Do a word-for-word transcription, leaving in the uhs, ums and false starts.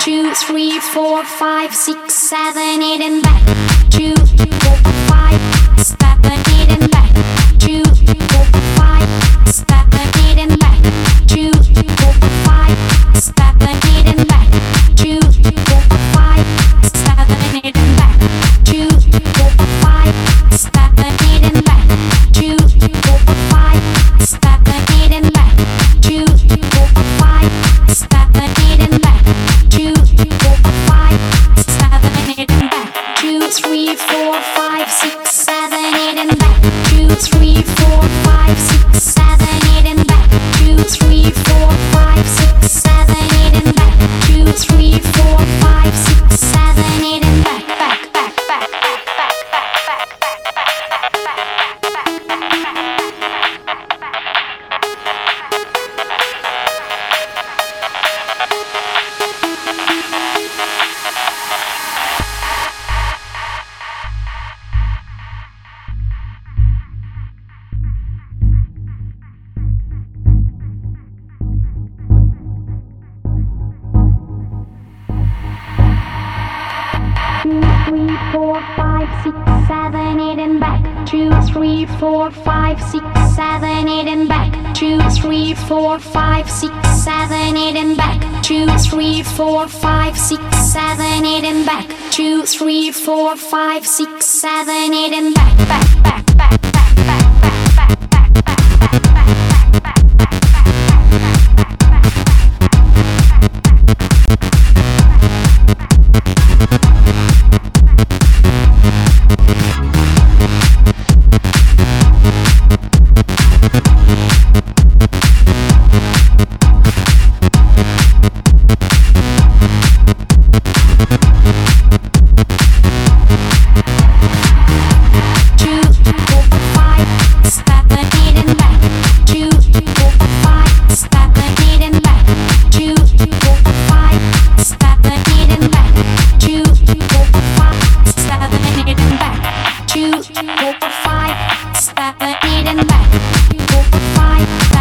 two, three, four, five, six, seven, eight, and back. Two, four, five, seven, eight, and back. Two, four, five, seven, eight, and back. Two, four, five, seven, eight, and back. Two, four, five, seven, eight, and back. Two, four, five, seven, eight, and back. Two, four, five, seven, eight, and back. Two, four, five, seven, eight, and back. Two, four, five, seven, eight, and back. Two, three, four, five, six, seven, eight, and back. Two, three, four, five, six, seven, eight, and back. Two, three, four, five, six, seven, eight, and back. Two, three, four, five, six, seven, eight, and back. Back, back, back, back, back, back, back, back, back, back, back, four, five, six, seven, eight, and back. Two, three, four, five, six, seven, eight, and back. Two, three, four, five, six, seven, eight, and back. Two, three, four, five, six, seven, eight, and back. Two, three, four, five, six, seven, eight, and back. Back, back, back, back, back, back, back, back, back, back, back, back. Two, four, five, seven, eight, and back. Four, five.